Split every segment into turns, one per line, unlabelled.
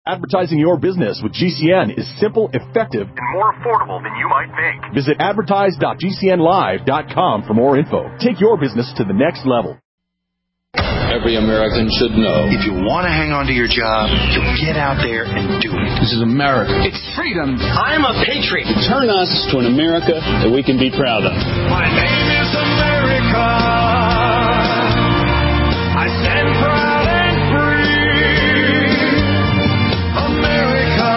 Advertising your business with GCN is simple, effective, and more affordable than you might think. Visit advertise.gcnlive.com for more info. Take your business to the next level.
Every American should know.
If you want to hang on to your job, you get out there and do it.
This is America.
It's freedom. I'm a patriot.
Turn us to an America that we can be proud of.
My name is America. I stand proud and free. America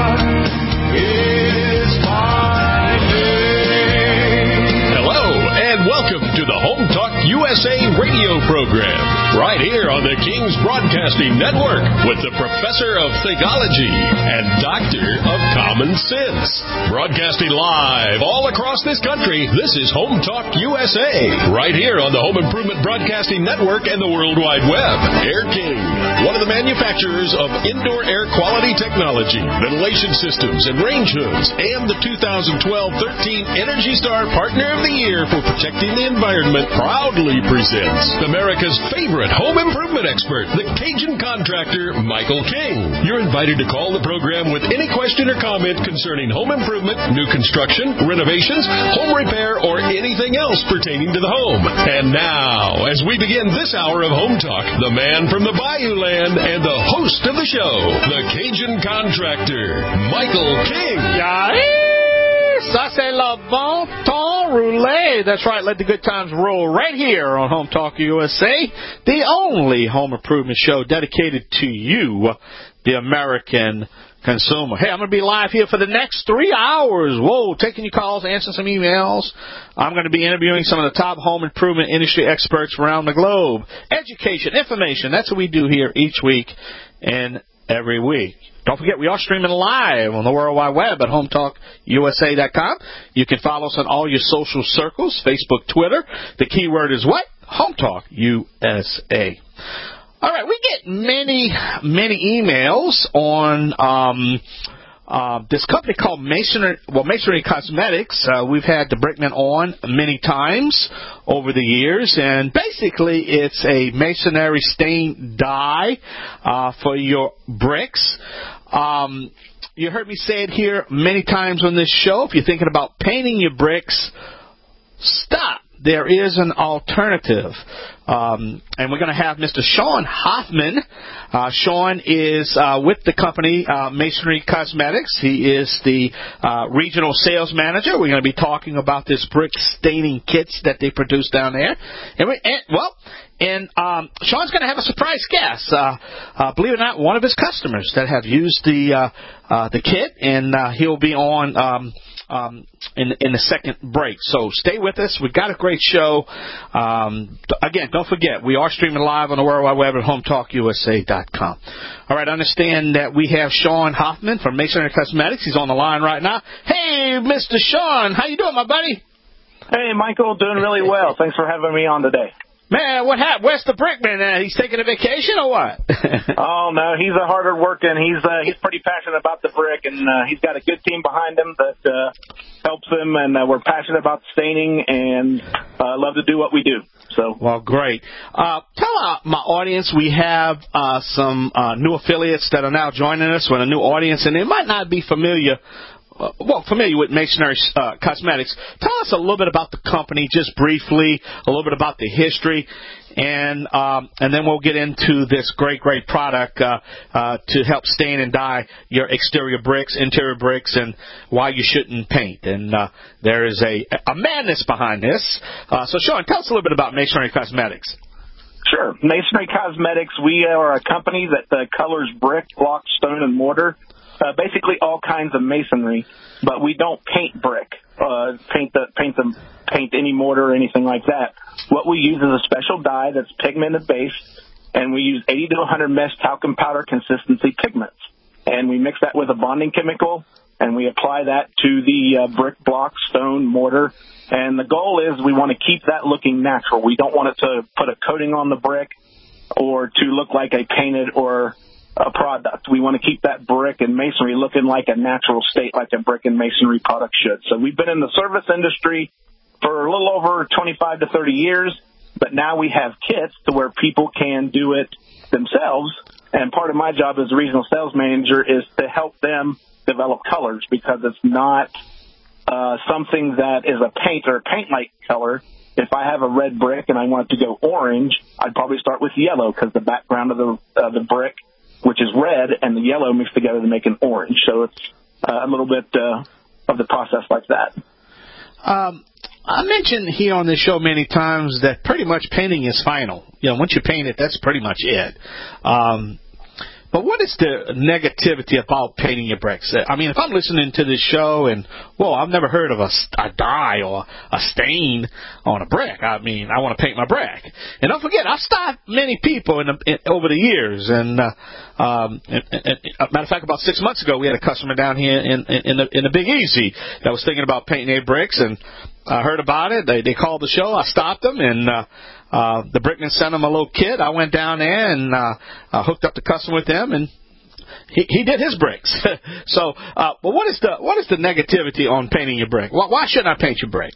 is my name.
Hello, and welcome to the Home Talk USA radio program, right here on the King's Broadcasting Network with the Professor of Theology and Doctor of Common Sense. Broadcasting live all across this country, this is Home Talk USA, right here on the Home Improvement Broadcasting Network and the World Wide Web. Air King, one of the manufacturers of indoor air quality technology, ventilation systems, and range hoods, and the 2012-13 Energy Star Partner of the Year for protecting the environment, proudly presents America's favorite home improvement expert, the Cajun contractor, Michael King. You're invited to call the program with any question or comment concerning home improvement, new construction, renovations, home repair, or anything else pertaining to the home. And now, as we begin this hour of Home Talk, the man from the Bayou Land and the host of the show, the Cajun contractor, Michael King.
Ça, c'est le bon temps roulé. That's right. Let the good times roll right here on Home Talk USA, the only home improvement show dedicated to you, the American consumer. Hey, I'm going to be live here for the next 3 hours. Whoa, taking your calls, answering some emails. I'm going to be interviewing some of the top home improvement industry experts around the globe. Education, information, that's what we do here each week and every week. Don't forget, we are streaming live on the World Wide Web at HomeTalkUSA.com. You can follow us on all your social circles, Facebook, Twitter. The keyword is what? Home Talk USA. All right, we get many emails on this company called Masonry Cosmetics. We've had the Brickman on many times over the years, and basically it's a masonry stain dye for your bricks. You heard me say it here many times on this show. If you're thinking about painting your bricks, stop. There is an alternative. And we're going to have Mr. Sean Hoffman. Sean is with the company Masonry Cosmetics. He is the regional sales manager. We're going to be talking about this brick staining kits that they produce down there. And Sean's going to have a surprise guest. Believe it or not, one of his customers that have used the kit, and he'll be on in the second break. So stay with us. We've got a great show. Again, don't forget, we are streaming live on the World Wide Web at HomeTalkUSA.com. All right, understand that we have Sean Hoffman from Masonry Cosmetics. He's on the line right now. Hey, Mr. Sean, how you doing, my buddy?
Hey, Michael, doing really well. Thanks for having me on today.
Man, what happened? Where's the Brickman? He's taking a vacation or what?
Oh, no, he's a harder working. He's pretty passionate about the brick, and he's got a good team behind him that helps him, and we're passionate about staining and love to do what we do. So, well, great. Tell my audience we have some new affiliates that are now joining us with a new audience, and they might not be familiar with Masonry Cosmetics. Tell us a little bit about the company, just briefly, a little bit about the history, and then we'll get into this great product to help stain and dye your exterior bricks, interior bricks, and why you shouldn't paint. And there is a madness behind this. So, Sean, tell us a little bit about Masonry Cosmetics. Sure. Masonry Cosmetics, we are a company that colors brick, block, stone, and mortar. Basically all kinds of masonry, but we don't paint brick, paint any mortar or anything like that. What we use is a special dye that's pigmented based, and we use 80 to 100 mesh talcum powder consistency pigments. And we mix that with a bonding chemical, and we apply that to the brick, block, stone, mortar. And the goal is we want to keep that looking natural. We don't want it to put a coating on the brick or to look like a painted or a product. We want to keep that brick and masonry looking like a natural state, like a brick and masonry product should. So we've been in the service industry for a little over 25 to 30 years, but now we have kits to where people can do it themselves And part of my job as a regional sales manager is to help them develop colors, because it's not something that is a paint or a paint-like color. If I have a red brick and I want it to go orange, I'd probably start with yellow, because the background of the brick, which is red, and the yellow mix together to make an orange. So it's a little bit of the process like that.
I mentioned here on this show many times that pretty much painting is final. Once you paint it, that's pretty much it. But what is the negativity about painting your bricks? I mean, if I'm listening to this show and, I've never heard of a dye or a stain on a brick. I mean, I want to paint my brick. And don't forget, I've stopped many people over the years. And matter of fact, about 6 months ago, we had a customer down here in the Big Easy that was thinking about painting their bricks, and I heard about it. They called the show. I stopped them, and the brickman sent them a little kit. I went down there and hooked up the customer with them, and he did his bricks. So, but what is the negativity on painting your brick? Why shouldn't I paint your brick?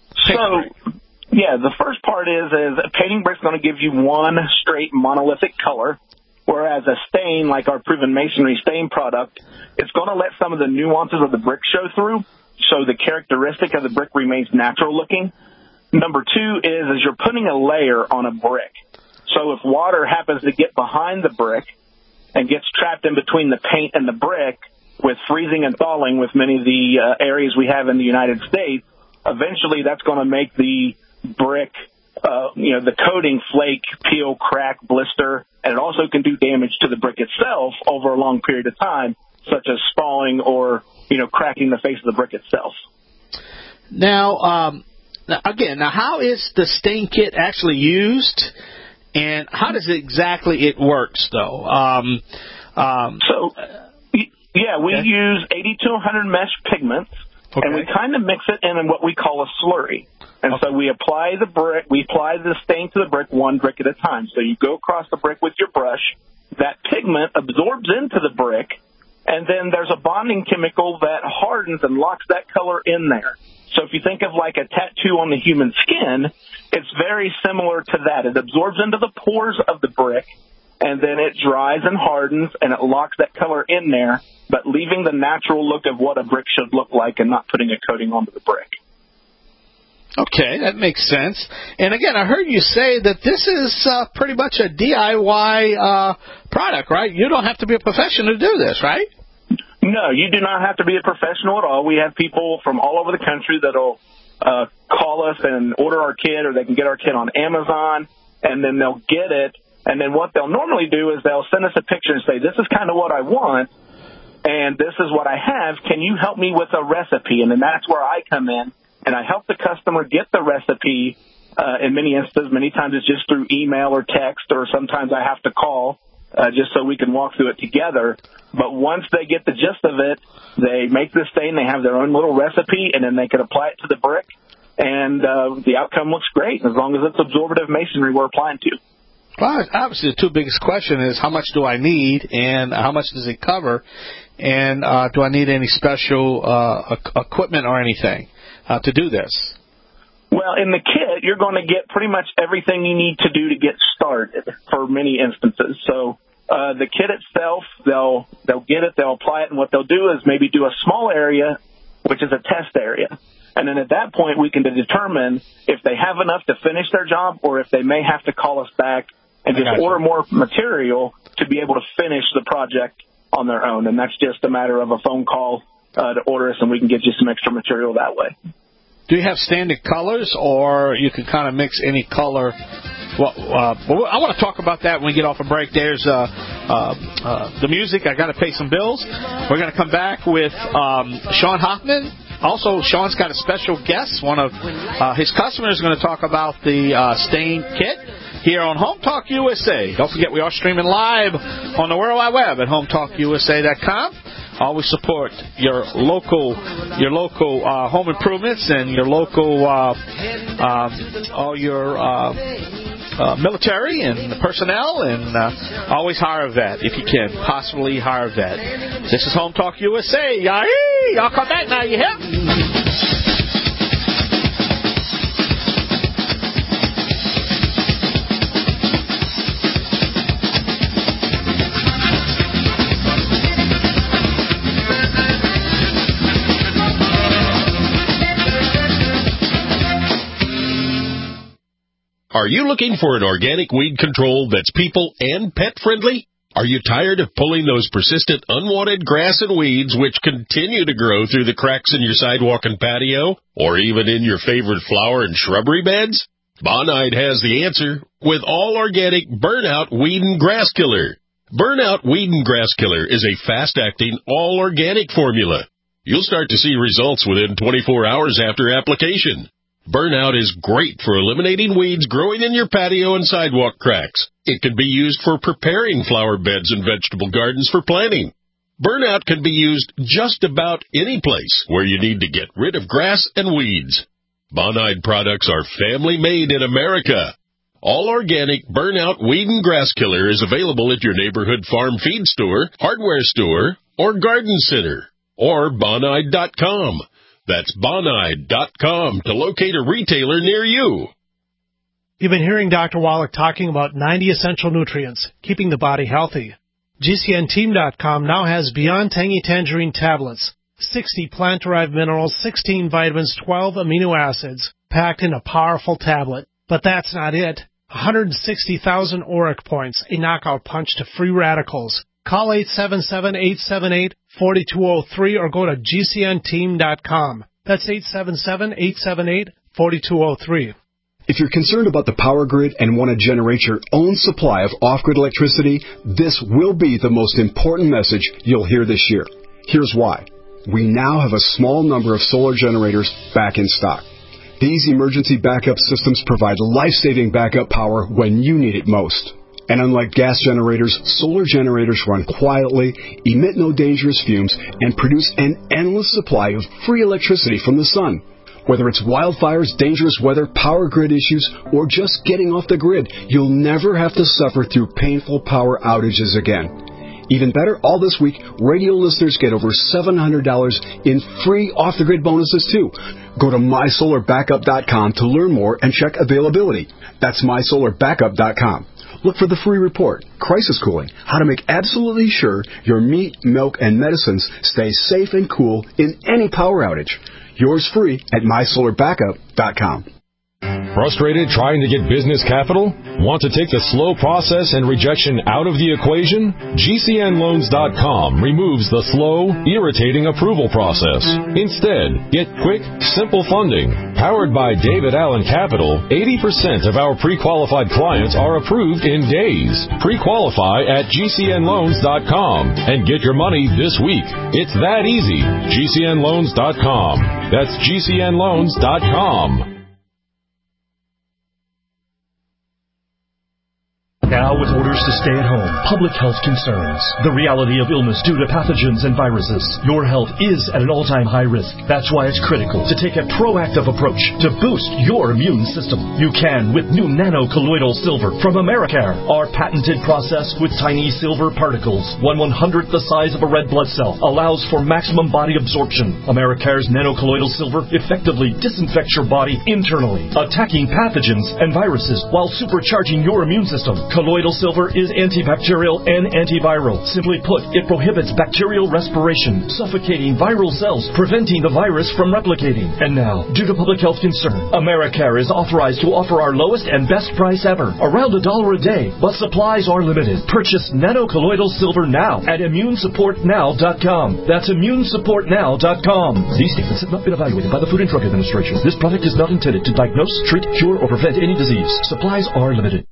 The first part is painting brick's going to give you one straight monolithic color, whereas a stain, like our Proven Masonry stain product, it's going to let some of the nuances of the brick show through, so the characteristic of the brick remains natural looking. Number two is you're putting a layer on a brick. So if water happens to get behind the brick and gets trapped in between the paint and the brick, with freezing and thawing with many of the areas we have in the United States, eventually that's going to make the brick, the coating flake, peel, crack, blister, and it also can do damage to the brick itself over a long period of time, such as spalling or, cracking the face of the brick itself.
Now, how is the stain kit actually used, and how does it works, though?
We use 80 to 100 mesh pigments, and we kind of mix it in what we call a slurry. And so we apply the stain to the brick, one brick at a time. So you go across the brick with your brush, that pigment absorbs into the brick, and then there's a bonding chemical that hardens and locks that color in there. So if you think of like a tattoo on the human skin, it's very similar to that. It absorbs into the pores of the brick, and then it dries and hardens, and it locks that color in there, but leaving the natural look of what a brick should look like and not putting a coating onto the brick.
Okay, that makes sense. And again, I heard you say that this is pretty much a DIY product, right? You don't have to be a professional to do this, right?
No, you do not have to be a professional at all. We have people from all over the country that'll call us and order our kit, or they can get our kit on Amazon, and then they'll get it. And then what they'll normally do is they'll send us a picture and say, this is kind of what I want, and this is what I have. Can you help me with a recipe? And then that's where I come in, and I help the customer get the recipe. In many instances, many times it's just through email or text, or sometimes I have to call just so we can walk through it together. But once they get the gist of it, they make the stain, they have their own little recipe, and then they can apply it to the brick, and the outcome looks great, as long as it's absorptive masonry we're applying to.
Well, obviously the two biggest question is how much do I need, and how much does it cover, and do I need any special equipment or anything to do this?
Well, in the kit, you're going to get pretty much everything you need to do to get started for many instances. So the kit itself, they'll get it, they'll apply it, and what they'll do is maybe do a small area, which is a test area. And then at that point, we can determine if they have enough to finish their job, or if they may have to call us back and just order more material to be able to finish the project on their own. And that's just a matter of a phone call to order us, and we can get you some extra material that way.
Do you have standard colors, or you can kind of mix any color? Well, I want to talk about that when we get off a break. There's the music. I got to pay some bills. We're going to come back with Sean Hoffman. Also, Sean's got a special guest. One of his customers is going to talk about the stain kit here on Home Talk USA. Don't forget, we are streaming live on the World Wide Web at HomeTalkUSA.com. Always support your local home improvements and your local all your military and personnel, and always hire a vet if you can. Possibly hire a vet. This is Home Talk USA. Y'all come back now, you hear?
Are you looking for an organic weed control that's people and pet friendly? Are you tired of pulling those persistent unwanted grass and weeds which continue to grow through the cracks in your sidewalk and patio, or even in your favorite flower and shrubbery beds? Bonide has the answer with all organic Burnout Weed and Grass Killer. Burnout Weed and Grass Killer is a fast-acting, all-organic formula. You'll start to see results within 24 hours after application. Burnout is great for eliminating weeds growing in your patio and sidewalk cracks. It can be used for preparing flower beds and vegetable gardens for planting. Burnout can be used just about any place where you need to get rid of grass and weeds. Bonide products are family-made in America. All organic Burnout Weed and Grass Killer is available at your neighborhood farm feed store, hardware store, or garden center, or Bonide.com. That's Bonide.com to locate a retailer near you.
You've been hearing Dr. Wallach talking about 90 essential nutrients, keeping the body healthy. GCNteam.com now has Beyond Tangy Tangerine tablets, 60 plant-derived minerals, 16 vitamins, 12 amino acids, packed in a powerful tablet. But that's not it. 160,000 auric points, a knockout punch to free radicals. Call 877-878-4203 or go to GCNteam.com. That's 877-878-4203.
If you're concerned about the power grid and want to generate your own supply of off-grid electricity, this will be the most important message you'll hear this year. Here's why. We now have a small number of solar generators back in stock. These emergency backup systems provide life-saving backup power when you need it most. And unlike gas generators, solar generators run quietly, emit no dangerous fumes, and produce an endless supply of free electricity from the sun. Whether it's wildfires, dangerous weather, power grid issues, or just getting off the grid, you'll never have to suffer through painful power outages again. Even better, all this week, radio listeners get over $700 in free off-the-grid bonuses, too. Go to MySolarBackup.com to learn more and check availability. That's MySolarBackup.com. Look for the free report, Crisis Cooling, how to make absolutely sure your meat, milk, and medicines stay safe and cool in any power outage. Yours free at MySolarBackup.com.
Frustrated trying to get business capital? Want to take the slow process and rejection out of the equation? GCNloans.com removes the slow, irritating approval process. Instead, get quick, simple funding. Powered by David Allen Capital, 80% of our pre-qualified clients are approved in days. Pre-qualify at GCNloans.com and get your money this week. It's that easy. GCNloans.com. That's GCNloans.com.
Now with orders to stay at home, public health concerns, the reality of illness due to pathogens and viruses, your health is at an all-time high risk. That's why it's critical to take a proactive approach to boost your immune system. You can with new nano-colloidal silver from Americare. Our patented process with tiny silver particles, 1/100th the size of a red blood cell, allows for maximum body absorption. Americare's nano-colloidal silver effectively disinfects your body internally, attacking pathogens and viruses while supercharging your immune system. Colloidal silver is antibacterial and antiviral. Simply put, it prohibits bacterial respiration, suffocating viral cells, preventing the virus from replicating. And now, due to public health concern, Americare is authorized to offer our lowest and best price ever, around $1 a day, but supplies are limited. Purchase nano-colloidal silver now at ImmuneSupportNow.com. That's ImmuneSupportNow.com. These statements have not been evaluated by the Food and Drug Administration. This product is not intended to diagnose, treat, cure, or prevent any disease. Supplies are limited.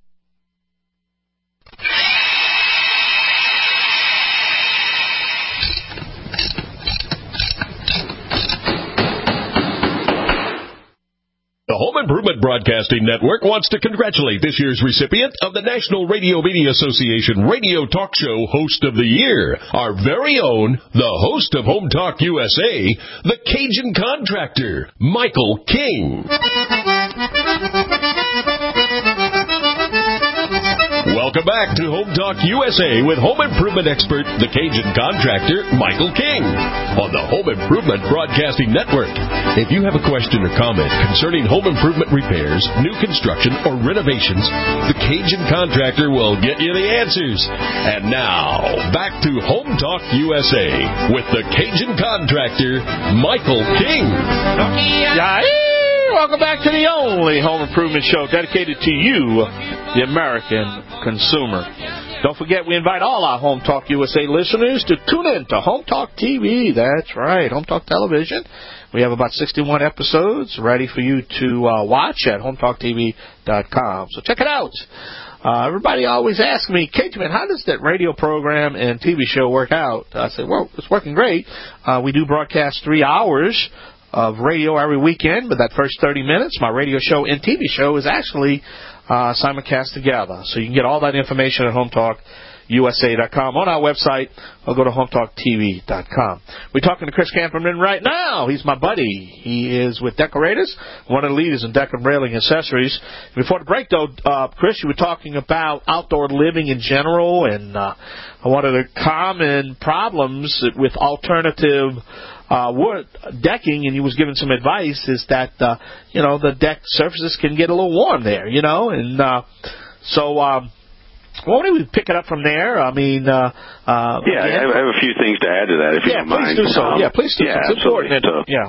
The Home Improvement Broadcasting Network wants to congratulate this year's recipient of the National Radio Media Association Radio Talk Show Host of the Year, our very own, the host of Home Talk USA, the Cajun Contractor, Michael King. Welcome back to Home Talk USA with home improvement expert, the Cajun Contractor, Michael King, on the Home Improvement Broadcasting Network. If you have a question or comment concerning home improvement repairs, new construction, or renovations, the Cajun Contractor will get you the answers. And now, back to Home Talk USA with the Cajun Contractor, Michael King.
welcome back to the only home improvement show dedicated to you, the American consumer. Don't forget, we invite all our Home Talk USA listeners to tune in to Home Talk TV. That's right, Home Talk Television. We have about 61 episodes ready for you to watch at HomeTalkTV.com. So check it out. Everybody always asks me, Cageman, how does that radio program and TV show work out? I say, well, it's working great. We do broadcast 3 hours of radio every weekend, but that first 30 minutes, my radio show and TV show is actually simulcast together. So you can get all that information at HomeTalkUSA.com on our website, or go to HomeTalkTV.com. We're talking to Chris Camperman right now. He's my buddy. He is with Decorators, one of the leaders in deck and railing accessories. Before the break, though, Chris, you were talking about outdoor living in general, and one of the common problems with alternative wood decking, and he was giving some advice, is that the deck surfaces can get a little warm there, and so why don't we pick it up from there? I mean, I have
a few things to add to that, if you don't mind.
Please do so. Please do.
Yeah,
it's important.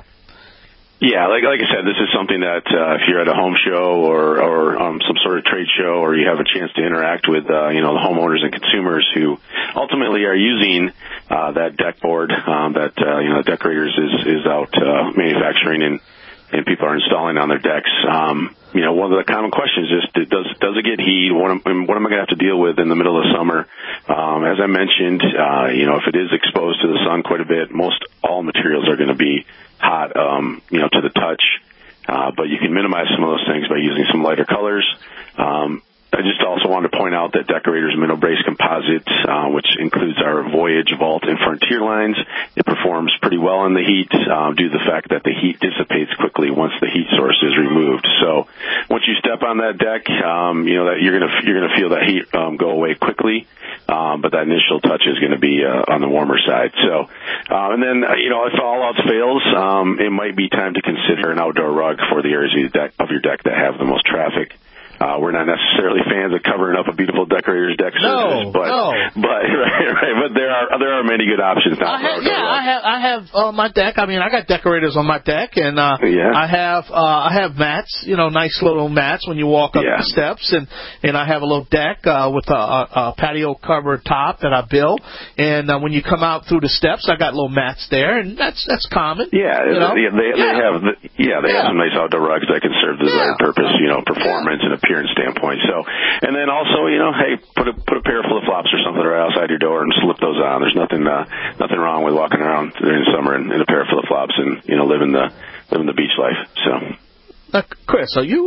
Yeah, like I said, this is something that if you're at a home show or some sort of trade show, or you have a chance to interact with the homeowners and consumers who ultimately are using that deck board that Decorators is out manufacturing and people are installing on their decks. One of the common questions is, does it get heat? What am I going to have to deal with in the middle of the summer? As I mentioned, if it is exposed to the sun quite a bit, most all materials are going to be hot, to the touch. But you can minimize some of those things by using some lighter colors. I just also wanted to point out that Decorators Mineral Brace Composite, which includes our Voyage, Vault, and Frontier lines, it performs pretty well in the heat due to the fact that the heat dissipates quickly once the heat source is removed. So once you step on that deck, that you're gonna feel that heat go away quickly. But that initial touch is going to be on the warmer side. So, and then if all else fails, it might be time to consider an outdoor rug for the areas of your deck that have the most traffic. We're not necessarily fans of covering up a beautiful Decorator's deck surface, but there are many good options now.
I have on my deck. I mean, I got Decorators on my deck, and I have mats, nice little mats when you walk up the steps, and I have a little deck with a patio cover top that I built, and when you come out through the steps, I got little mats there, and that's common.
They have some nice outdoor rugs that can serve the desired purpose, performance and appearance standpoint. So, and then also, hey, put a pair of flip-flops or something right outside your door and slip those on. There's nothing wrong with walking around during the summer in a pair of flip-flops and living the beach life. So.
Chris, are you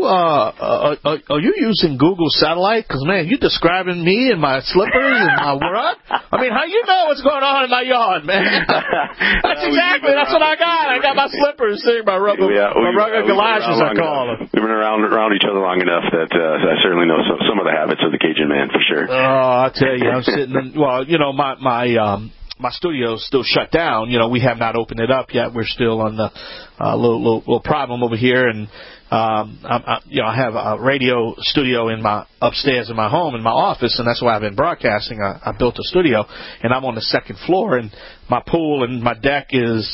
using Google Satellite? Because, man, you're describing me and my slippers and my rug. I mean, how you know what's going on in my yard, man? That's what I got. I got my slippers, my rug of galoshes, I call them.
We've been around each other long enough that I certainly know some of the habits of the Cajun man, for sure.
Oh, I tell you, I'm sitting in, my studio's still shut down. We have not opened it up yet. We're still on the little problem over here, and I have a radio studio upstairs in my home, in my office, and that's why I've been broadcasting. I built a studio, and I'm on the second floor, and my pool and my deck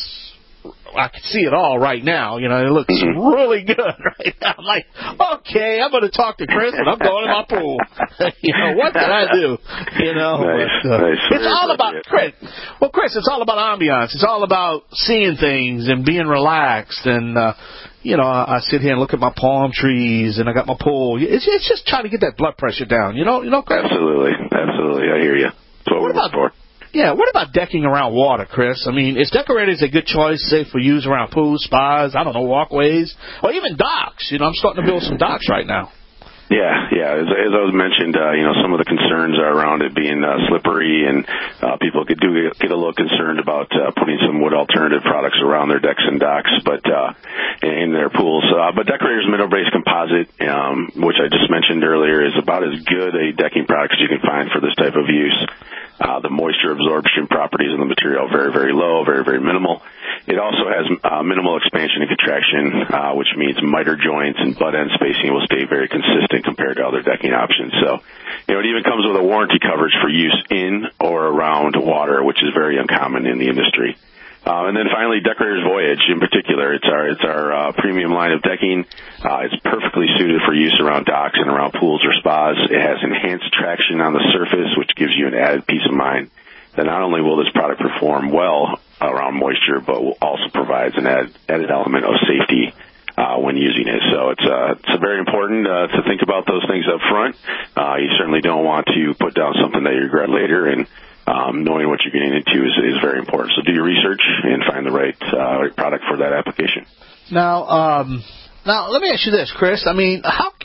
I can see it all right now. It looks really good right now. I'm like, okay, I'm going to talk to Chris, and I'm going to my pool. What did I do?
Nice.
It's all about Chris. Well, Chris, it's all about ambiance. It's all about seeing things and being relaxed. And I sit here and look at my palm trees, and I got my pool. It's just trying to get that blood pressure down. Chris?
Absolutely. I hear you. That's what we're looking for.
Yeah, what about decking around water, Chris? I mean, is Decorators a good choice, say, for use around pools, spas, walkways, or even docks? I'm starting to build some docks right now.
Yeah. As I was mentioned, some of the concerns are around it being slippery, and people get a little concerned about putting some wood alternative products around their decks and docks, but in their pools. But Decorators Mineral Brace Composite, which I just mentioned earlier, is about as good a decking product as you can find for this type of use. The moisture absorption properties of the material are very, very low, very, very minimal. It also has minimal expansion and contraction, which means miter joints and butt end spacing will stay very consistent compared to other decking options. So, it even comes with a warranty coverage for use in or around water, which is very uncommon in the industry. And then finally, Decorator's Voyage in particular. It's our premium line of decking. It's perfectly suited for use around docks and around pools or spas. It has enhanced traction on the surface, which gives you an added peace of mind that not only will this product perform well around moisture, but also provides an added element of safety when using it. So it's very important to think about those things up front. You certainly don't want to put down something that you regret later, and knowing what you're getting into is very important. So do your research and find the right product for that application.
Now, let me ask you this, Chris. I mean,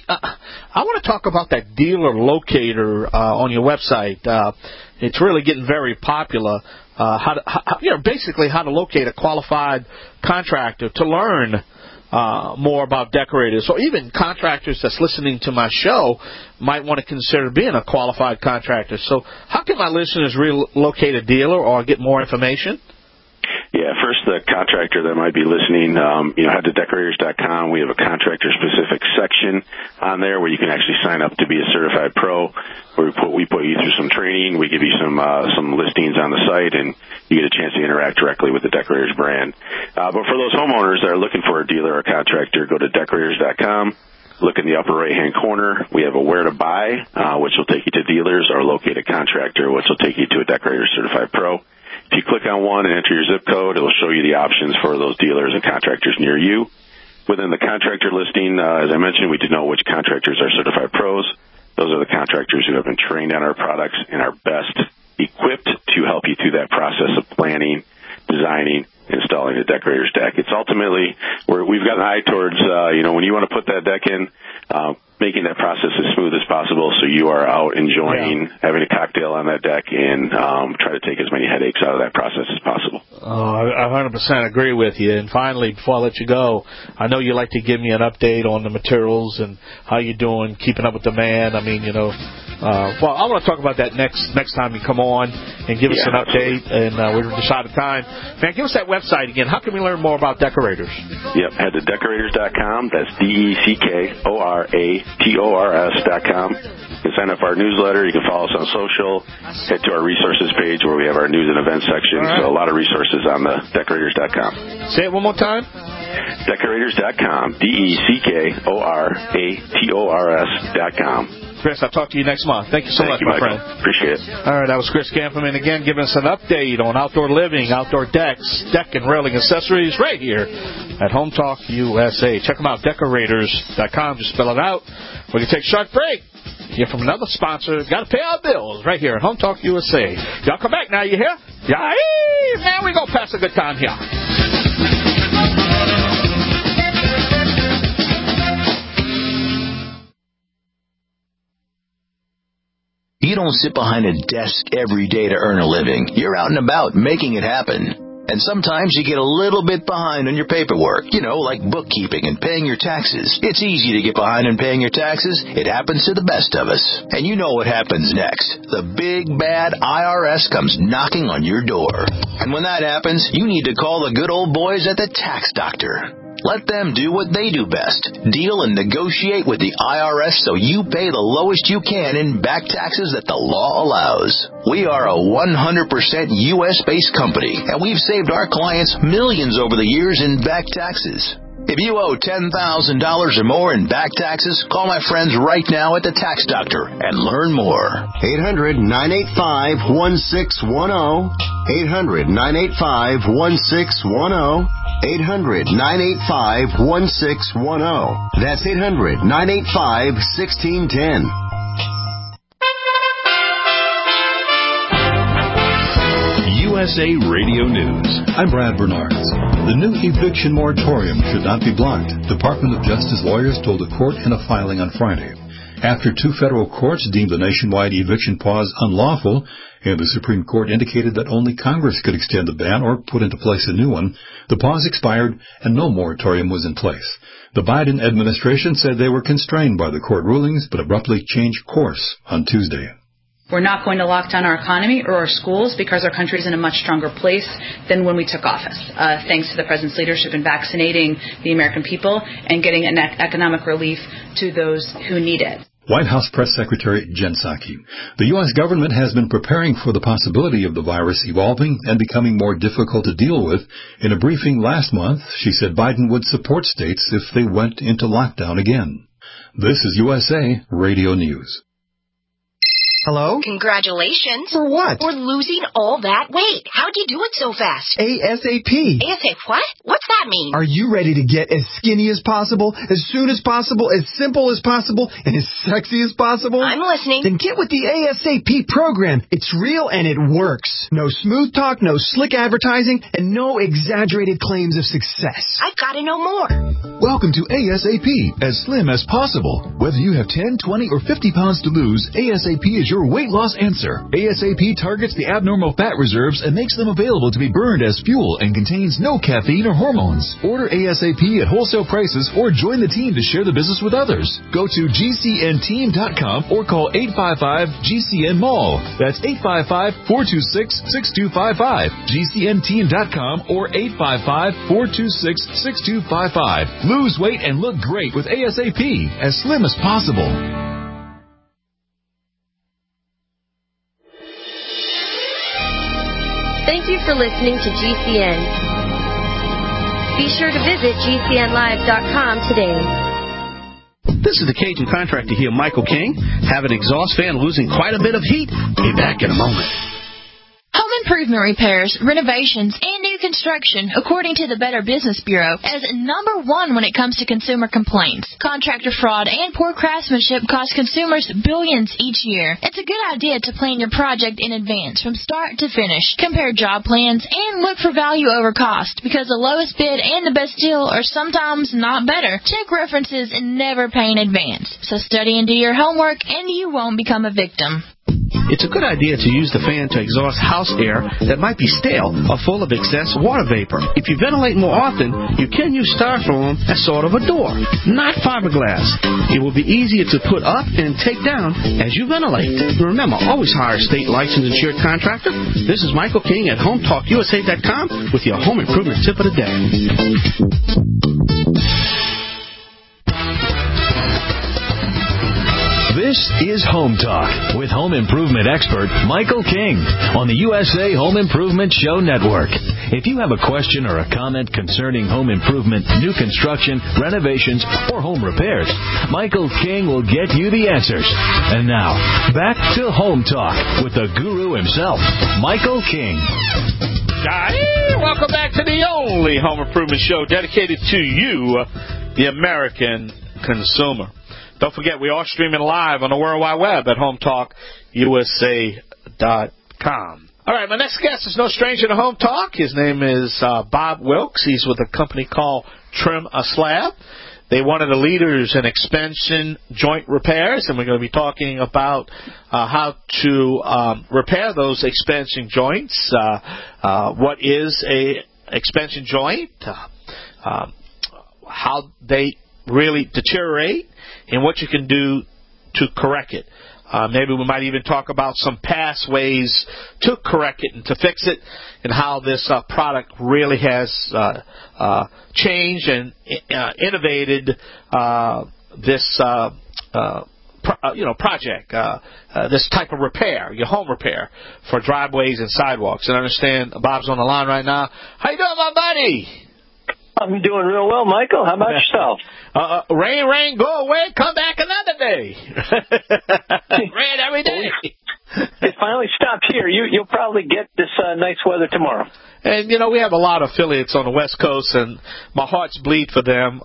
I want to talk about that dealer locator on your website. It's really getting very popular. Basically how to locate a qualified contractor to learn more about Decorators, or even contractors that's listening to my show might want to consider being a qualified contractor. So how can my listeners relocate a dealer or get more information?
Yeah, first, the contractor that might be listening, head to Decorators.com. We have a contractor-specific section on there where you can actually sign up to be a certified pro. Where we put you through some training. We give you some listings on the site, and you get a chance to interact directly with the Decorators brand. But for those homeowners that are looking for a dealer or contractor, go to Decorators.com. Look in the upper right-hand corner. We have a Where to Buy, which will take you to dealers, or Locate a Contractor, which will take you to a Decorators Certified Pro. If you click on one and enter your zip code, it will show you the options for those dealers and contractors near you. Within the contractor listing, as I mentioned, we denote which contractors are certified pros. Those are the contractors who have been trained on our products and are best equipped to help you through that process of planning, designing, installing a Decorator's deck. It's ultimately where we've got an eye towards, when you want to put that deck in, making that process as smooth as possible so you are out enjoying having a cocktail on that deck and try to take as many headaches out of that process as possible.
I 100% agree with you. And finally, before I let you go, I know you like to give me an update on the materials and how you're doing, keeping up with the man. I mean, I want to talk about that next time you come on and give us an update. And we're just out of time. Man, give us that website again. How can we learn more about Decorators?
Yep, head to Decorators.com. That's DECKORATORS.com. You can sign up for our newsletter. You can follow us on social. Head to our resources page where we have our news and events section. Right. So a lot of resources on the Decorators.com.
Say it one more time.
Decorators.com. DECKORATORS.com.
Chris, I'll talk to you next month. Thank you so much, my friend.
Appreciate it.
All right, that was Chris Kamperman again giving us an update on outdoor living, outdoor decks, deck and railing accessories right here at Home Talk USA. Check them out, Decorators.com. Just spell it out. We're going to take a short break. Hear from another sponsor. Got to pay our bills right here at Home Talk USA. Y'all come back now, you hear? Yeah, man, we going to pass a good time here.
You don't sit behind a desk every day to earn a living. You're out and about making it happen. And sometimes you get a little bit behind on your paperwork, like bookkeeping and paying your taxes. It's easy to get behind on paying your taxes. It happens to the best of us. And you know what happens next. The big, bad IRS comes knocking on your door. And when that happens, you need to call the good old boys at the Tax Doctor. Let them do what they do best. Deal and negotiate with the IRS so you pay the lowest you can in back taxes that the law allows. We are a 100% U.S.-based company, and we've saved our clients millions over the years in back taxes. If you owe $10,000 or more in back taxes, call my friends right now at the Tax Doctor and learn more.
800-985-1610. 800-985-1610. 800-985-1610. That's 800-985-1610.
USA Radio News. I'm Brad Bernards. The new eviction moratorium should not be blocked. Department of Justice lawyers told the court in a filing on Friday. After two federal courts deemed the nationwide eviction pause unlawful, and the Supreme Court indicated that only Congress could extend the ban or put into place a new one, the pause expired and no moratorium was in place. The Biden administration said they were constrained by the court rulings, but abruptly changed course on Tuesday.
We're not going to lock down our economy or our schools because our country is in a much stronger place than when we took office, thanks to the President's leadership in vaccinating the American people and getting an economic relief to those who need it.
White House Press Secretary Jen Psaki. The U.S. government has been preparing for the possibility of the virus evolving and becoming more difficult to deal with. In a briefing last month, she said Biden would support states if they went into lockdown again. This is USA Radio News.
Hello?
Congratulations.
For what?
For losing all that weight. How'd you do it so fast?
ASAP.
ASAP what? What's that mean?
Are you ready to get as skinny as possible, as soon as possible, as simple as possible, and as sexy as possible?
I'm listening.
Then get with the ASAP program. It's real and it works. No smooth talk, no slick advertising, and no exaggerated claims of success.
I've got to know more.
Welcome to ASAP, as slim as possible. Whether you have 10, 20, or 50 pounds to lose, ASAP is your weight loss answer. ASAP targets the abnormal fat reserves and makes them available to be burned as fuel and contains no caffeine or hormones. Order ASAP at wholesale prices or join the team to share the business with others. Go to GCNteam.com or call 855-GCN-MALL. That's 855-426-6255. GCNteam.com or 855-426-6255. Lose weight and look great with ASAP, as slim as possible.
Thank you for listening to GCN. Be sure to visit GCNlive.com today.
This is the Cajun contractor here, Michael King. Have an exhaust fan losing quite a bit of heat? Be back in a moment.
Home improvement repairs, renovations, and new construction, according to the Better Business Bureau, as number one when it comes to consumer complaints. Contractor fraud and poor craftsmanship cost consumers billions each year. It's a good idea to plan your project in advance from start to finish. Compare job plans and look for value over cost, because the lowest bid and the best deal are sometimes not better. Check references and never pay in advance. So study and do your homework, and you won't become a victim.
It's a good idea to use the fan to exhaust house air that might be stale or full of excess water vapor. If you ventilate more often, you can use styrofoam as sort of a door, not fiberglass. It will be easier to put up and take down as you ventilate. Remember, always hire a state licensed insured contractor. This is Michael King at HomeTalkUSA.com with your home improvement tip of the day.
This is Home Talk with home improvement expert Michael King on the USA Home Improvement Show Network. If you have a question or a comment concerning home improvement, new construction, renovations, or home repairs, Michael King will get you the answers. And now, back to Home Talk with the guru himself, Michael King.
Welcome back to the only home improvement show dedicated to you, the American consumer. Don't forget, we are streaming live on the World Wide Web at HomeTalkUSA.com. All right, my next guest is no stranger to Home Talk. His name is Bob Wilkes. He's with a company called Trim a Slab. They're one of the leaders in expansion joint repairs, and we're going to be talking about how to repair those expansion joints. What is a expansion joint? How they really deteriorate, and what you can do to correct it. Maybe we might even talk about some past ways to correct it and to fix it, and how this product really has changed and innovated this project, this type of repair, your home repair for driveways and sidewalks. And I understand Bob's on the line right now. How you doing, my buddy?
I'm doing real well, Michael. How about yourself?
Rain, go away, come back another day. Rain every day.
It finally stopped here. You'll probably get this nice weather tomorrow.
And, we have a lot of affiliates on the West Coast, and my heart's bleed for them.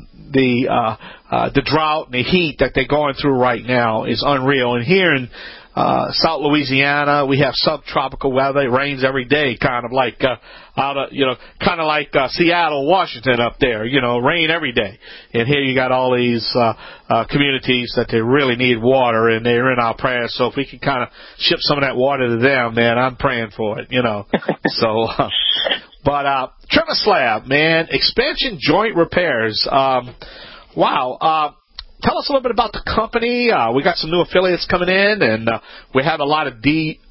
The drought and the heat that they're going through right now is unreal. And here in South Louisiana, we have subtropical weather. It rains every day, kind of like Seattle, Washington up there. Rain every day. And here you got all these communities that they really need water, and they're in our prayers. So if we can kind of ship some of that water to them, man, I'm praying for it. So, but Trim a Slab, man, expansion joint repairs. Wow. Tell us a little bit about the company. We got some new affiliates coming in, and we have a lot of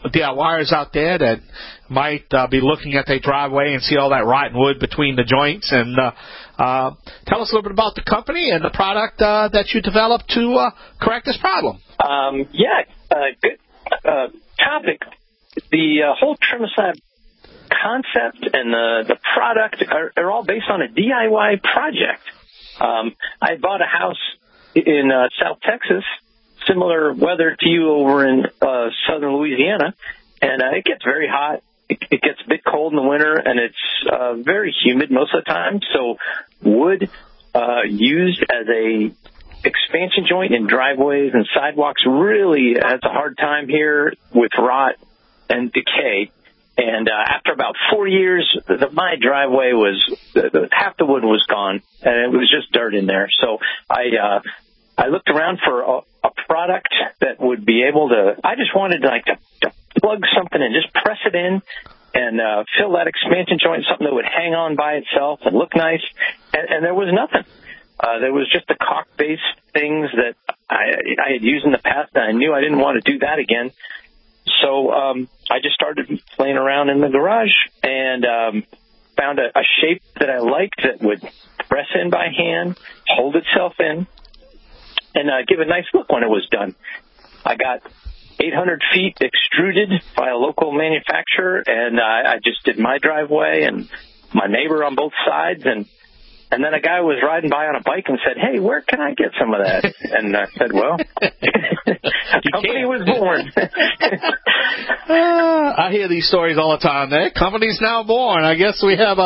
DIYers out there that might be looking at their driveway and see all that rotten wood between the joints. And tell us a little bit about the company and the product that you developed to correct this problem.
Good topic. The whole TrimSlab concept and the product are all based on a DIY project. I bought a house in South Texas, similar weather to you over in southern Louisiana, and it gets very hot. It gets a bit cold in the winter, and it's very humid most of the time. So wood used as a expansion joint in driveways and sidewalks really has a hard time here with rot and decay. And after about 4 years, my driveway was half the wood was gone, and it was just dirt in there. So I looked around for a product that would be able to. I just wanted to plug something and just press it in and fill that expansion joint, something that would hang on by itself and look nice. And there was nothing. There was just the caulk-based things that I had used in the past, and I knew I didn't want to do that again. So I just started playing around in the garage and found a shape that I liked that would press in by hand, hold itself in, and give a nice look when it was done. I got 800 feet extruded by a local manufacturer, and I just did my driveway and my neighbor on both sides, and then a guy was riding by on a bike and said, "Hey, where can I get some of that?" And I said, "Well, a company was born."
I hear these stories all the time. The company's now born. I guess we have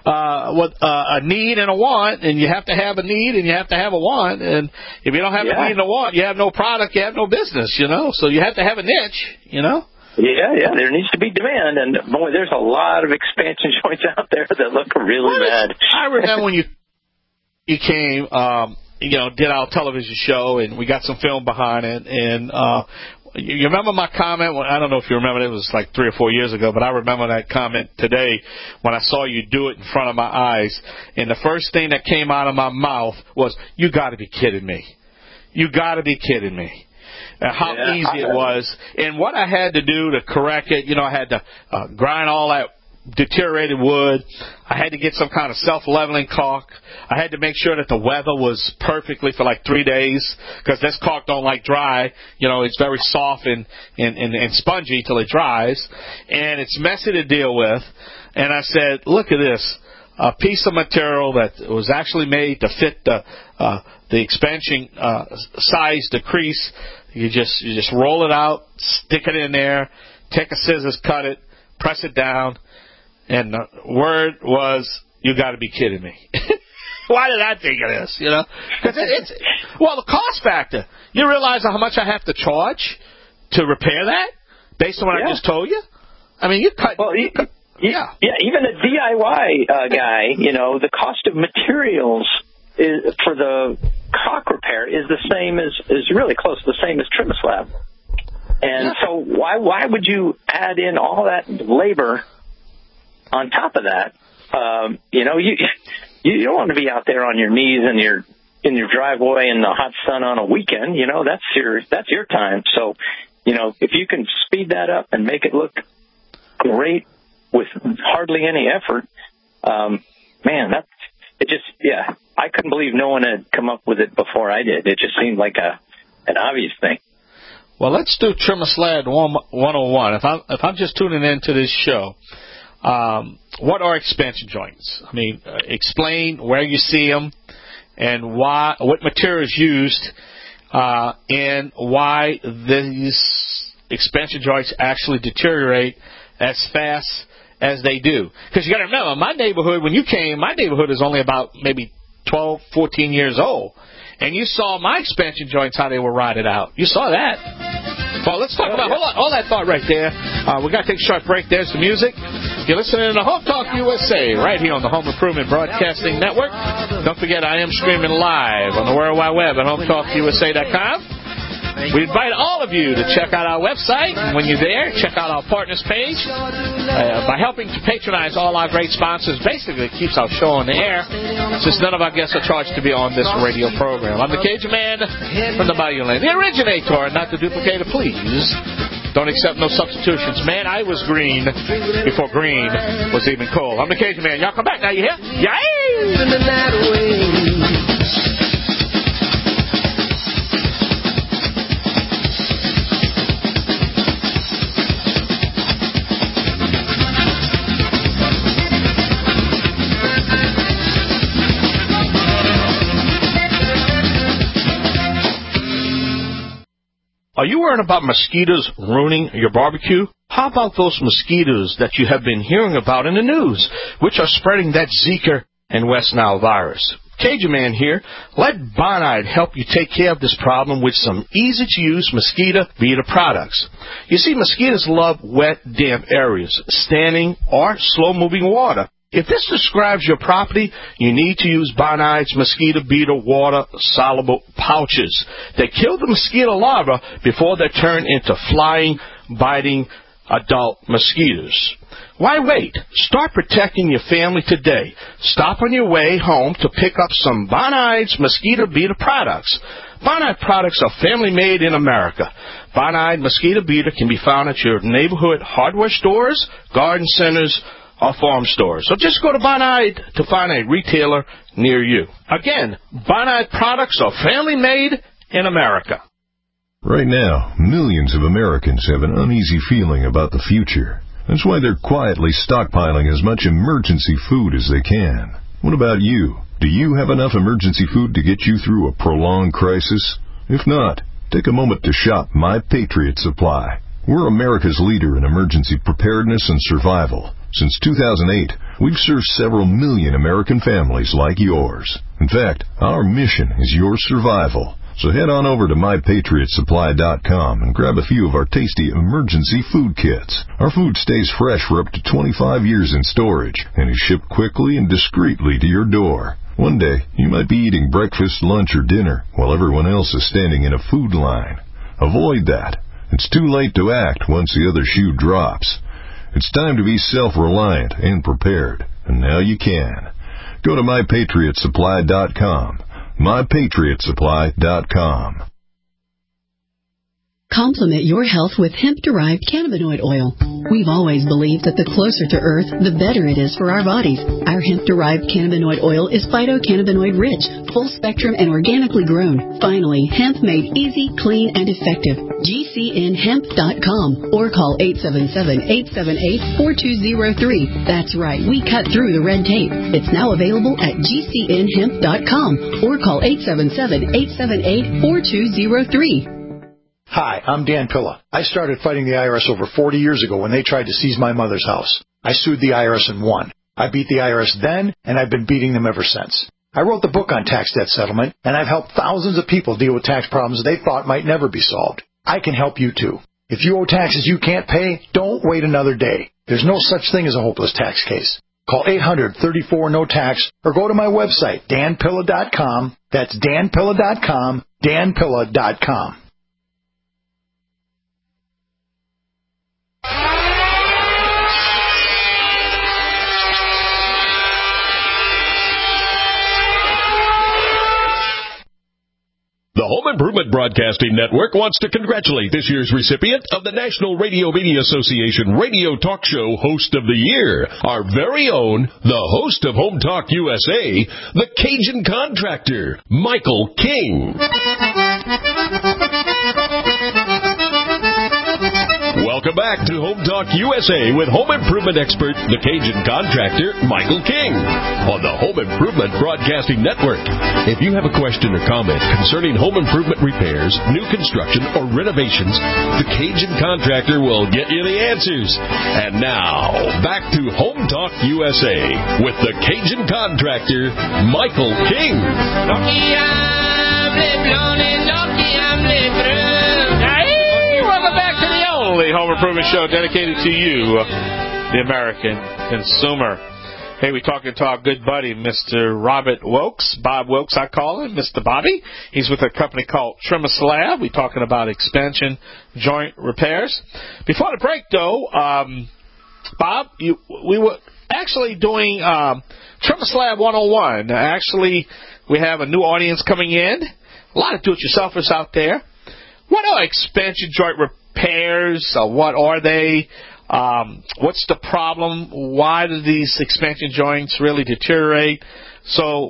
a need and a want, and you have to have a need and you have to have a want. And if you don't have a need and a want, you have no product, you have no business, So you have to have a niche,
Yeah, there needs to be demand, and boy, there's a lot of expansion joints out there that look really bad.
I remember when you came, did our television show, and we got some film behind it, and you remember my comment? Well, I don't know if you remember, it was like 3 or 4 years ago, but I remember that comment today when I saw you do it in front of my eyes, and the first thing that came out of my mouth was, "You got to be kidding me. You got to be kidding me." How easy it was, and what I had to do to correct it. I had to grind all that deteriorated wood. I had to get some kind of self-leveling caulk. I had to make sure that the weather was perfectly for like 3 days, because this caulk don't like dry. It's very soft and spongy till it dries, and it's messy to deal with. And I said, "Look at this. A piece of material that was actually made to fit the expansion size decrease. You just roll it out, stick it in there, take a scissors, cut it, press it down," and the word was, "You got to be kidding me." Why did I think of this? Because it's the cost factor. You realize how much I have to charge to repair that based on what I just told you? I mean, you cut.
Yeah, even a DIY guy, the cost of materials for the caulk repair is the same is really close to the same as TrimSlab. And so why would you add in all that labor on top of that? You don't want to be out there on your knees in your driveway in the hot sun on a weekend. That's your time. So, if you can speed that up and make it look great with hardly any effort, I couldn't believe no one had come up with it before I did. It just seemed like an obvious thing.
Well, let's do TrimSlab 101. If I'm just tuning into this show, what are expansion joints? I mean, explain where you see them and what material is used, and why these expansion joints actually deteriorate as fast as they do. Because you got to remember, my neighborhood, when you came, my neighborhood is only about maybe 12, 14 years old. And you saw my expansion joints, how they were rotted out. You saw that. Well, let's talk about all that thought right there. We got to take a short break. There's the music. You're listening to Home Talk USA right here on the Home Improvement Broadcasting Network. Don't forget, I am streaming live on the World Wide Web at HomeTalkUSA.com. We invite all of you to check out our website. And when you're there, check out our partners page. By helping to patronize all our great sponsors, basically it keeps our show on the air, since none of our guests are charged to be on this radio program. I'm the Cajun Man from the Bayou Land, the originator, not the duplicator, please. Don't accept no substitutions. Man, I was green before green was even cool. I'm the Cajun Man. Y'all come back now, you hear? Yay! Are you worried about mosquitoes ruining your barbecue? How about those mosquitoes that you have been hearing about in the news, which are spreading that Zika and West Nile virus? Cajun Man here. Let Bonide help you take care of this problem with some easy-to-use mosquito beater products. You see, mosquitoes love wet, damp areas, standing or slow-moving water. If this describes your property, you need to use Bonide's mosquito beater water-soluble pouches. They kill the mosquito larvae before they turn into flying, biting adult mosquitoes. Why wait? Start protecting your family today. Stop on your way home to pick up some Bonide's mosquito beater products. Bonide products are family-made in America. Bonide mosquito beater can be found at your neighborhood hardware stores, garden centers, or farm stores. So just go to Bonide to find a retailer near you. Again, Bonide products are family-made in America.
Right now, millions of Americans have an uneasy feeling about the future. That's why they're quietly stockpiling as much emergency food as they can. What about you? Do you have enough emergency food to get you through a prolonged crisis? If not, take a moment to shop My Patriot Supply. We're America's leader in emergency preparedness and survival. Since 2008, we've served several million American families like yours. In fact, our mission is your survival. So head on over to MyPatriotSupply.com and grab a few of our tasty emergency food kits. Our food stays fresh for up to 25 years in storage and is shipped quickly and discreetly to your door. One day, you might be eating breakfast, lunch, or dinner while everyone else is standing in a food line. Avoid that. It's too late to act once the other shoe drops. It's time to be self-reliant and prepared, and now you can. Go to MyPatriotSupply.com. MyPatriotSupply.com.
Complement your health with hemp-derived cannabinoid oil. We've always believed that the closer to Earth, the better it is for our bodies. Our hemp-derived cannabinoid oil is phytocannabinoid-rich, full-spectrum, and organically grown. Finally, hemp made easy, clean, and effective. GCNHemp.com or call 877-878-4203. That's right, we cut through the red tape. It's now available at GCNHemp.com or call 877-878-4203.
Hi, I'm Dan Pilla. I started fighting the IRS over 40 years ago when they tried to seize my mother's house. I sued the IRS and won. I beat the IRS then, and I've been beating them ever since. I wrote the book on tax debt settlement, and I've helped thousands of people deal with tax problems they thought might never be solved. I can help you too. If you owe taxes you can't pay, don't wait another day. There's no such thing as a hopeless tax case. Call 800-34-NO-TAX or go to my website, danpilla.com. That's danpilla.com, danpilla.com.
The Home Improvement Broadcasting Network wants to congratulate this year's recipient of the National Radio Media Association Radio Talk Show Host of the Year, our very own, the host of Home Talk USA, the Cajun Contractor, Michael King. Welcome back to Home Talk USA with home improvement expert, the Cajun Contractor, Michael King, on the Home Improvement Broadcasting Network. If you have a question or comment concerning home improvement repairs, new construction, or renovations, the Cajun Contractor will get you the answers. And now, back to Home Talk USA with the Cajun Contractor, Michael King.
Welcome back to the only home improvement show dedicated to you, the American consumer. Hey, we're talking to our good buddy, Mr. Robert Wilkes, Bob Wilkes, I call him, Mr. Bobby. He's with a company called Trimmer Slab. We're talking about expansion joint repairs. Before the break, though, Bob, we were actually doing Trimmer Slab 101. Actually, we have a new audience coming in. A lot of do-it-yourselfers out there. What are expansion joint repairs repairs? What are they? What's the problem? Why do these expansion joints really deteriorate so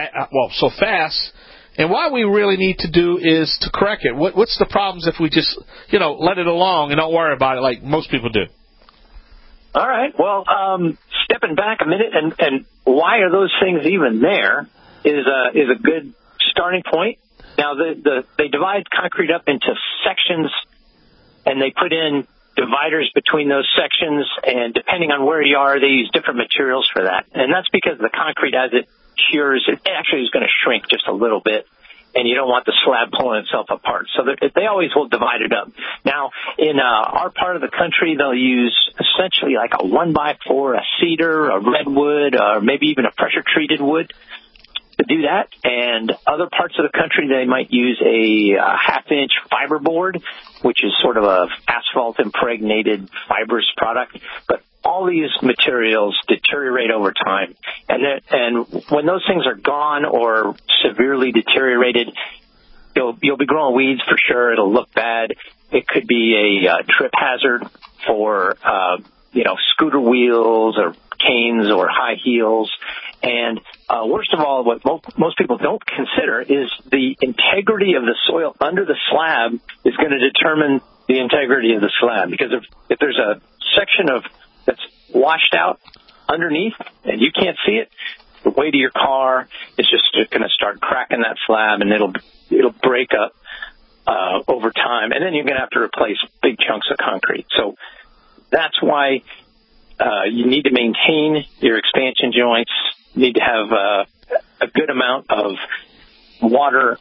fast? And what we really need to do is to correct it. What's the problems if we just, let it along and don't worry about it like most people do?
All right. Well, stepping back a minute, and why are those things even there is a good starting point. Now, they divide concrete up into sections, and they put in dividers between those sections, and depending on where you are, they use different materials for that. And that's because the concrete, as it cures, it actually is going to shrink just a little bit, and you don't want the slab pulling itself apart. So they always will divide it up. Now, in our part of the country, they'll use essentially like a 1x4, a cedar, a redwood, or maybe even a pressure-treated wood to do that. And other parts of the country, they might use a half-inch fiberboard, which is sort of a asphalt-impregnated fibrous product. But all these materials deteriorate over time. And when those things are gone or severely deteriorated, you'll be growing weeds for sure. It'll look bad. It could be a trip hazard for, scooter wheels or canes or high heels. And worst of all, what most people don't consider is the integrity of the soil under the slab is going to determine the integrity of the slab. Because if there's a section that's washed out underneath and you can't see it, the weight of your car is just going to start cracking that slab, and it'll break up over time. And then you're going to have to replace big chunks of concrete. So that's why you need to maintain your expansion joints. You need to have a good amount of water.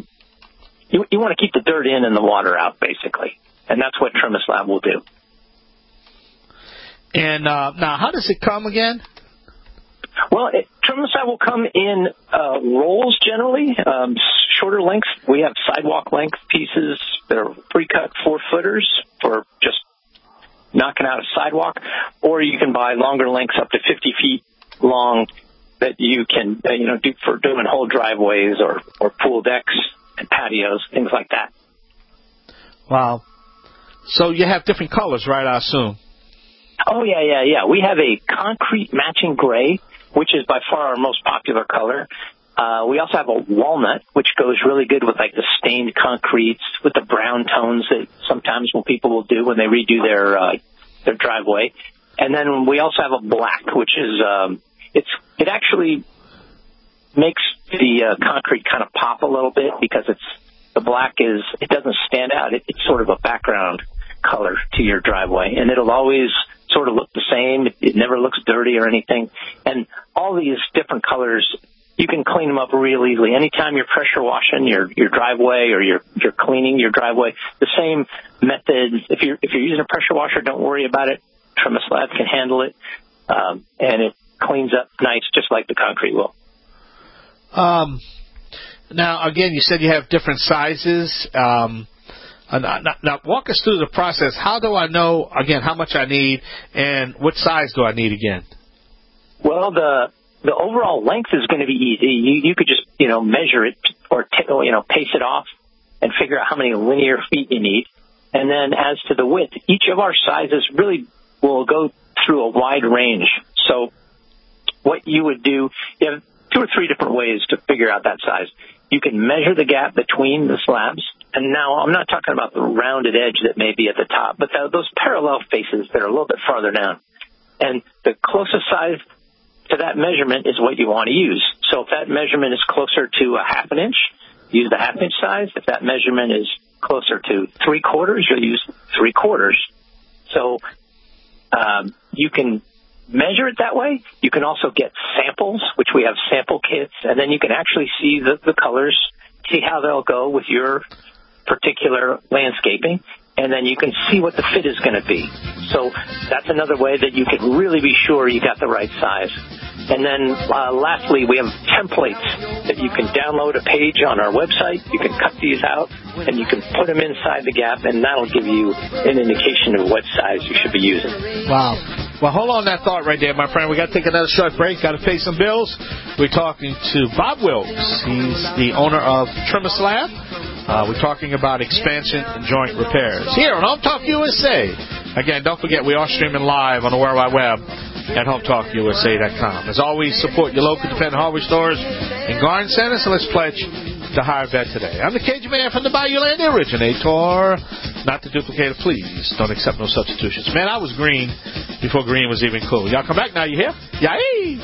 You want to keep the dirt in and the water out, basically. And that's what TrimaSlab will do. And now, how does it come again? Well, TrimaSlab will come in rolls generally, shorter lengths. We have sidewalk length pieces that are pre-cut 4-footers for just knocking out a sidewalk, or you can buy longer lengths up to 50 feet long that you can do for doing whole driveways or pool decks and patios, things like that. Wow. So you have different colors, right, I assume? Oh, yeah. We have a concrete matching gray, which is by far our most popular color. We also have a walnut, which goes really good with like the stained concretes with the brown tones that sometimes people will do when they redo their driveway. And then we also have a black, which is it actually makes the concrete kind of pop a little bit because the black it doesn't stand out. It's sort of a background color to your driveway, and it'll always sort of look the same. It never looks dirty or anything. And all these different colors, you can clean them up real easily. Anytime you're pressure washing your driveway or you're cleaning your driveway, the same method. If you're using a pressure washer, don't worry about it. TrimaSlab can handle it, and it cleans up nice, just like the concrete will. Now, again, you said you have different sizes. Now, walk us through the process. How do I know, again, how much I need, and what size do I need again? Well, the overall length is going to be easy. You could just, measure it or, pace it off and figure out how many linear feet you need. And then as to the width, each of our sizes really will go through a wide range. So what you would do, you have 2 or 3 different ways to figure out that size. You can measure the gap between the slabs. And now I'm not talking about the rounded edge that may be at the top, but those parallel faces that are a little bit farther down. And the closest size to that measurement is what you want to use. So if that measurement is closer to a 1/2 inch, use the 1/2 inch size. If that measurement is closer to 3/4, you'll use 3/4. So you can measure it that way. You can also get samples, which we have sample kits, and then you can actually see the colors, see how they'll go with your particular landscaping, and then you can see what the fit is going to be. So that's another way that you can really be sure you got the right size. And then lastly, we have templates that you can download a page on our website. You can cut these out, and you can put them inside the gap, and that'll give you an indication of what size you should be using. Wow. Well, hold on that thought right there, my friend. We got to take another short break. Got to pay some bills. We're talking to Bob Wilkes. He's the owner of TrimaSlab.
We're talking about expansion and joint repairs here on Home Talk USA. Again, don't forget we are streaming live on the World Wide Web at HomeTalkUSA.com. As always, support your local independent hardware stores and garden centers, so let's pledge to higher vet today. I'm the Cajun Man from the Bayou Land, the originator. Not the duplicator, please. Don't accept no substitutions. Man, I was green before green was even cool. Y'all come back now, you hear? Yay!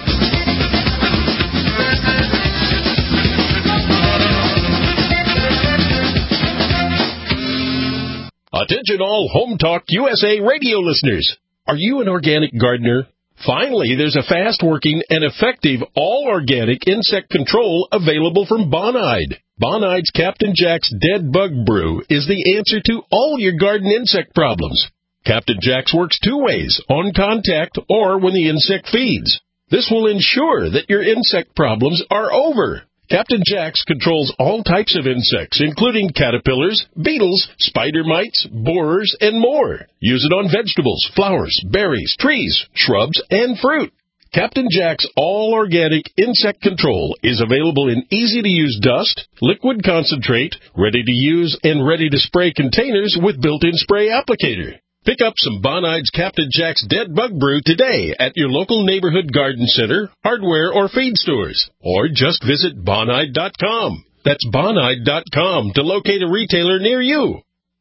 Attention all Home Talk USA radio listeners. Are you an organic gardener? Finally, there's a fast-working and effective all-organic insect control available from Bonide. Bonide's Captain Jack's Dead Bug Brew is the answer to all your garden insect problems. Captain Jack's works two ways, on contact or when the insect feeds. This will ensure that your insect problems are over. Captain Jack's controls all types of insects, including caterpillars, beetles, spider mites, borers, and more. Use it on vegetables, flowers, berries, trees, shrubs, and fruit. Captain Jack's all-organic insect control is available in easy-to-use dust, liquid concentrate, ready-to-use and ready-to-spray containers with built-in spray applicator. Pick up some Bonide's Captain Jack's Dead Bug Brew today at your local neighborhood garden center, hardware, or feed stores. Or just visit Bonide.com. That's Bonide.com to locate a retailer near you.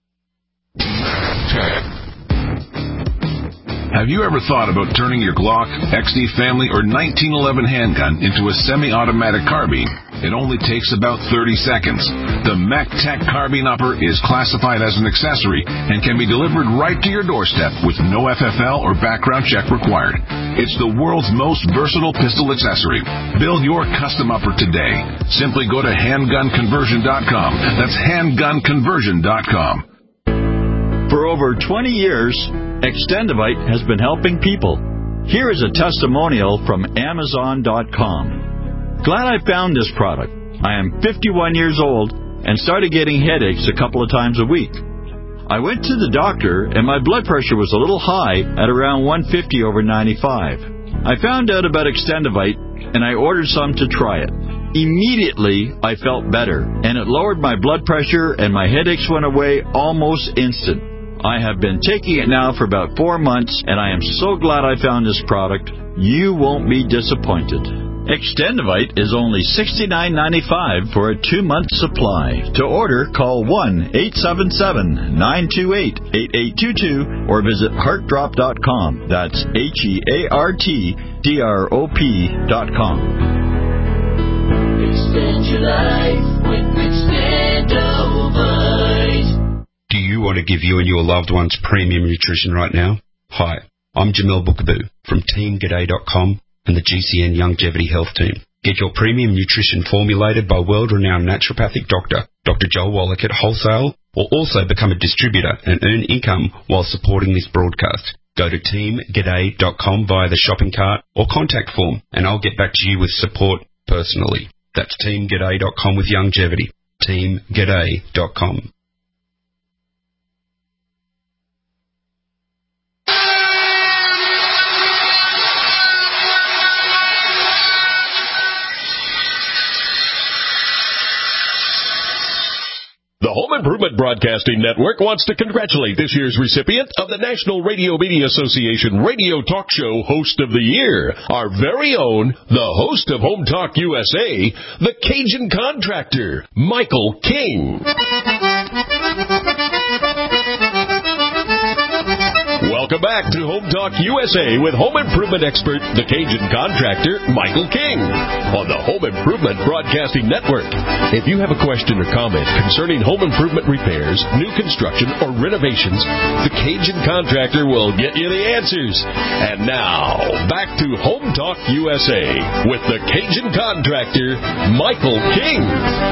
Have you ever thought about turning your Glock, XD Family, or 1911 handgun into a semi-automatic carbine? It only takes about 30 seconds. The MacTac Carbine Upper is classified as an accessory and can be delivered right to your doorstep with no FFL or background check required. It's the world's most versatile pistol accessory. Build your custom upper today. Simply go to handgunconversion.com. That's handgunconversion.com.
For over 20 years, Extendivite has been helping people. Here is a testimonial from Amazon.com. Glad I found this product. I am 51 years old and started getting headaches a couple of times a week. I went to the doctor and my blood pressure was a little high at around 150 over 95. I found out about Extendivite and I ordered some to try it. Immediately, I felt better and it lowered my blood pressure and my headaches went away almost instant. I have been taking it now for about 4 months, and I am so glad I found this product. You won't be disappointed. Extendivite is only $69.95 for a 2-month supply. To order, call 1-877-928-8822 or visit heartdrop.com. That's HEARTDROP.com.
Extend your life with Extendivite.
Do you want to give you and your loved ones premium nutrition right now? Hi, I'm Jamel Bookaboo from TeamGaday.com and the GCN Longevity Health Team. Get your premium nutrition formulated by world-renowned naturopathic doctor, Dr. Joel Wallach at Wholesale, or also become a distributor and earn income while supporting this broadcast. Go to TeamGaday.com via the shopping cart or contact form, and I'll get back to you with support personally. That's TeamGaday.com with longevity. TeamGaday.com.
The Home Improvement Broadcasting Network wants to congratulate this year's recipient of the National Radio Media Association Radio Talk Show Host of the Year, our very own, the host of Home Talk USA, the Cajun Contractor, Michael King. Welcome back to Home Talk USA with home improvement expert, the Cajun Contractor, Michael King, on the Home Improvement Broadcasting Network. If you have a question or comment concerning home improvement repairs, new construction, or renovations, the Cajun Contractor will get you the answers. And now, back to Home Talk USA with the Cajun Contractor, Michael King.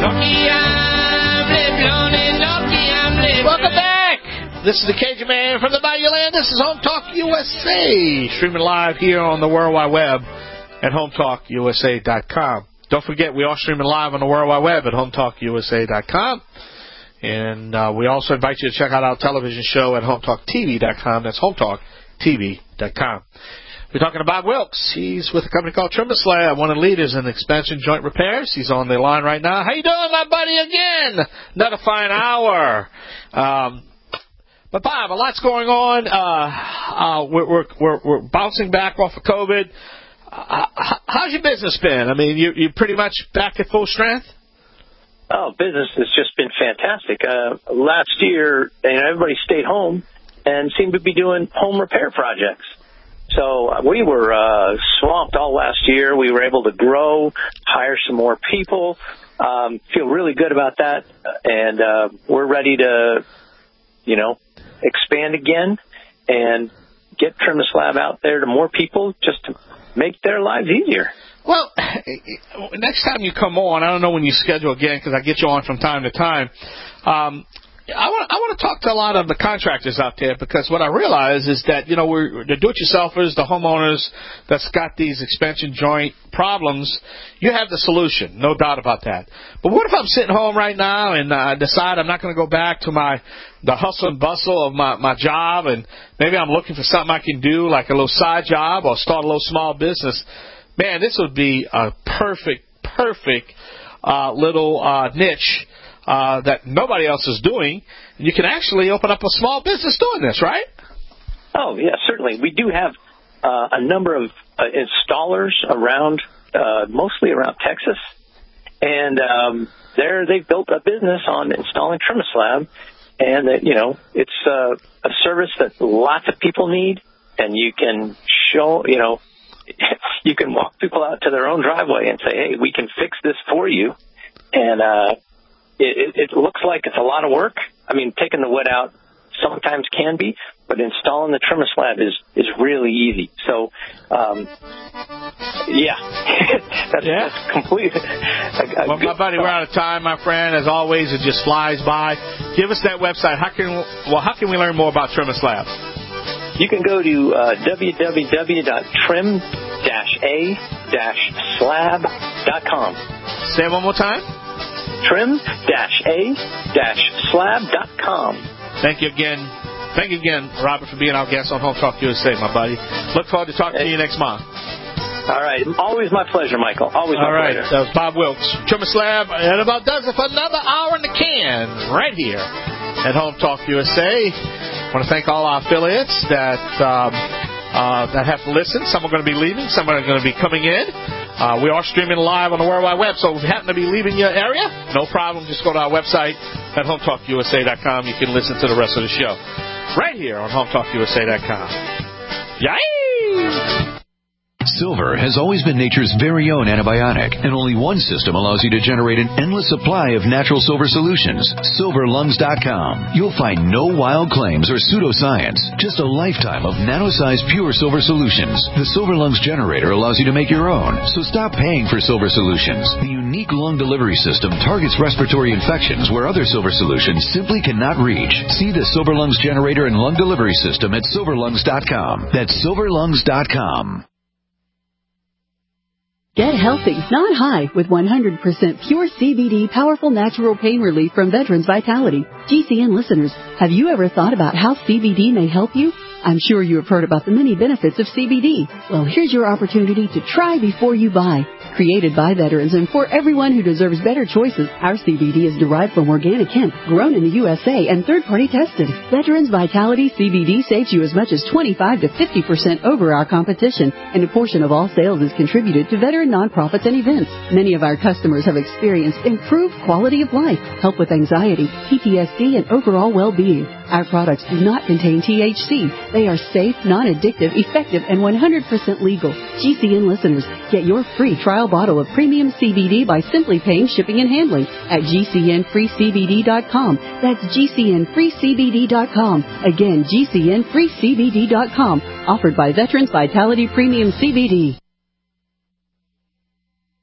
Welcome back. This is the Cajun Man from the Bayou Land. This is Home Talk USA, streaming live here on the World Wide Web at HomeTalkUSA.com. Don't forget, we are streaming live on the World Wide Web at HomeTalkUSA.com. And we also invite you to check out our television show at HomeTalkTV.com. That's HomeTalkTV.com. We're talking to Bob Wilkes. He's with a company called TrimSlab, one of the leaders in expansion joint repairs. He's on the line right now. How you doing, my buddy, again? Another fine hour. But, Bob, a lot's going on. We're bouncing back off of COVID. How's your business been? I mean, you pretty much back at full strength?
Oh, business has just been fantastic. Last year, everybody stayed home and seemed to be doing home repair projects. So we were swamped all last year. We were able to grow, hire some more people, feel really good about that. And we're ready to, expand again and get TrimSlab out there to more people just to make their lives easier.
Well, next time you come on, I don't know when you schedule again because I get you on from time to time. I want to talk to a lot of the contractors out there because what I realize is that, we're the do-it-yourselfers, the homeowners that's got these expansion joint problems. You have the solution, no doubt about that. But what if I'm sitting home right now and I decide I'm not going to go back to the hustle and bustle of my job, and maybe I'm looking for something I can do, like a little side job or start a little small business. Man, this would be a perfect little niche that nobody else is doing. You can actually open up a small business doing this, right?
Oh, yeah, certainly. We do have a number of installers around, mostly around Texas. And they've built a business on installing TrimSlab. And, it's a service that lots of people need. And you can show, you can walk people out to their own driveway and say, hey, we can fix this for you. And it looks like it's a lot of work. I mean, taking the wood out sometimes can be, but installing the TrimSlab is really easy. So, that's complete.
Well, my buddy, we're out of time, my friend. As always, it just flies by. Give us that website. How can we learn more about TrimSlab?
You can go to www.trim-a-slab.com.
Say it one more time.
trim-a-slab.com.
Thank you again, Robert, for being our guest on Home Talk USA, my buddy. Look forward to talking to you next month.
All right. Always my pleasure, Michael. Always my pleasure.
All right. Bob Wilkes, TrimSlab, and about does it for another hour in the can right here at Home Talk USA. I want to thank all our affiliates that have listened. Some are going to be leaving. Some are going to be coming in. We are streaming live on the World Wide Web, so if you happen to be leaving your area, no problem. Just go to our website at HomeTalkUSA.com. You can listen to the rest of the show right here on HomeTalkUSA.com. Yay!
Silver has always been nature's very own antibiotic, and only one system allows you to generate an endless supply of natural silver solutions. SilverLungs.com. You'll find no wild claims or pseudoscience, just a lifetime of nano-sized pure silver solutions. The Silver Lungs generator allows you to make your own, so stop paying for silver solutions. The unique lung delivery system targets respiratory infections where other silver solutions simply cannot reach. See the Silver Lungs generator and lung delivery system at SilverLungs.com. That's SilverLungs.com.
Get healthy, not high, with 100% pure CBD powerful natural pain relief from Veterans Vitality. GCN listeners, have you ever thought about how CBD may help you? I'm sure you have heard about the many benefits of CBD. Well, here's your opportunity to try before you buy. Created by veterans and for everyone who deserves better choices, our CBD is derived from organic hemp, grown in the USA, and third-party tested. Veterans Vitality CBD saves you as much as 25 to 50% over our competition, and a portion of all sales is contributed to veteran nonprofits and events. Many of our customers have experienced improved quality of life, help with anxiety, PTSD, and overall well-being. Our products do not contain THC. They are safe, non-addictive, effective, and 100% legal. GCN listeners, get your free trial bottle of premium CBD by simply paying shipping and handling at GCNFreeCBD.com. That's GCNFreeCBD.com. Again, GCNFreeCBD.com. Offered by Veterans Vitality Premium CBD.